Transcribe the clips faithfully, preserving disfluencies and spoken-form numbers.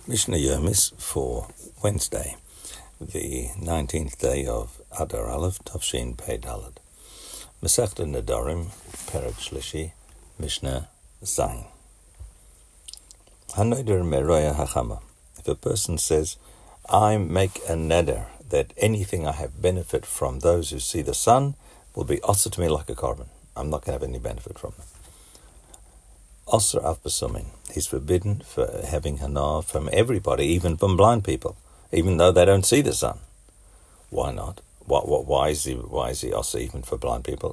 Mishnah Yomis for Wednesday, the nineteenth day of Adar Aleph, Tavshin Pei Daled. Masechta Nedarim, Perek Shlishi, Mishnah Zayin. Hanoder Meroya Hachama. If a person says, I make a neder that anything I have benefit from those who see the sun will be osir to me like a carbon. I'm not going to have any benefit from them. Osir af besumin. He's forbidden for having hana from everybody, even from blind people, even though they don't see the sun. Why not? What? What? Why is he? Why is he osir even for blind people?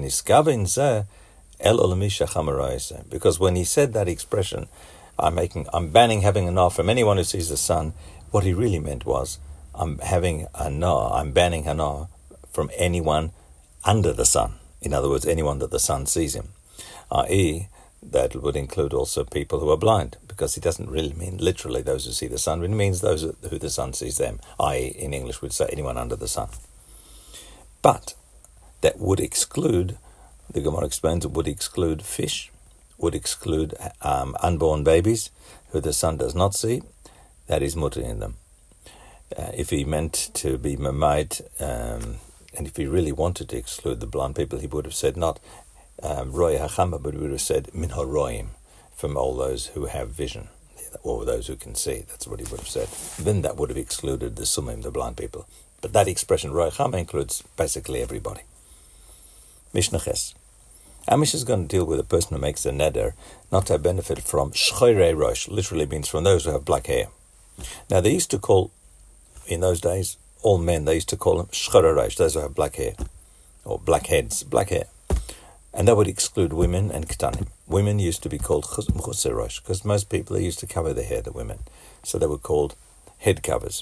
Because when he said that expression, I'm making, I'm banning having hana from anyone who sees the sun. What he really meant was, I'm having hana, I'm banning hana from anyone under the sun. In other words, anyone that the sun sees him, that is, that would include also people who are blind, because he doesn't really mean literally those who see the sun, but it means those who the sun sees them, that is, in English we'd say anyone under the sun. But that would exclude, the Gemara explains, it would exclude fish, would exclude um, unborn babies who the sun does not see. That is mutter in them. Uh, if he meant to be mamait, um, and if he really wanted to exclude the blind people, he would have said not um, roy hachama, but he would have said min haroim, from all those who have vision, or those who can see. That's what he would have said. Then that would have excluded the sumim, the blind people. But that expression roy hachama includes basically everybody. Mishnah Ches. Our Mishnah is going to deal with a person who makes a neder not to have benefit from shchoirei rosh, literally means from those who have black hair. Now they used to call, in those days, all men, they used to call them shchoirei rosh, those who have black hair, or black heads, black hair. And that would exclude women and ketanim. Women used to be called mechusei rosh, because most people used to cover their hair, the women. So they were called head covers.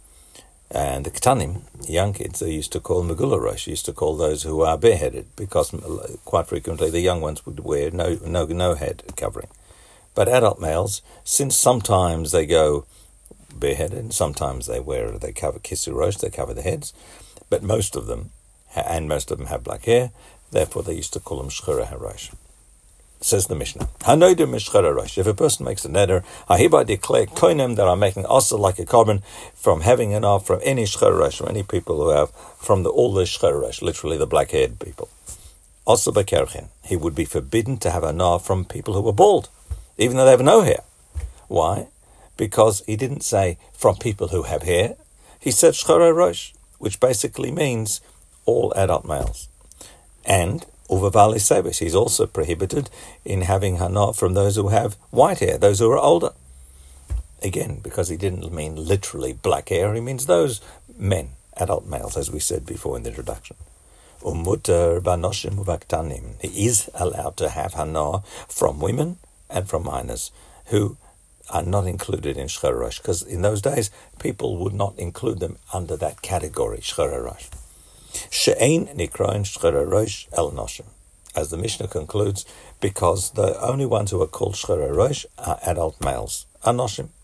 And the ketanim, young kids, they used to call megula rosh, used to call those who are bareheaded, because quite frequently the young ones would wear no no no head covering. But adult males, since sometimes they go bareheaded, and sometimes they wear, they cover kisu rosh, they cover their heads, but most of them, and most of them have black hair, therefore they used to call them shchoirei rosh. Says the Mishnah, Hanoder mishchoirei rosh. If a person makes a neder, I hereby declare koinem that I'm making osir like a carbon from having an off from any shchoirei rosh, from any people who have, from the, all the shchoirei rosh, literally the black-haired people. Osir bekerchin. He would be forbidden to have an off from people who are bald, even though they have no hair. Why? Because he didn't say from people who have hair. He said shchoirei rosh, which basically means all adult males. And Uvavali Sebis, he's also prohibited in having hana from those who have white hair, those who are older. Again, because he didn't mean literally black hair, he means those men, adult males, as we said before in the introduction. Umutar banoshim uvaktanim. He is allowed to have hana from women and from minors who are not included in shchoirei rosh, because in those days people would not include them under that category, shchoirei rosh. She'ein nikrain shchoirei rosh el noshim. As the Mishnah concludes, because the only ones who are called shchoirei rosh are adult males, anoshim.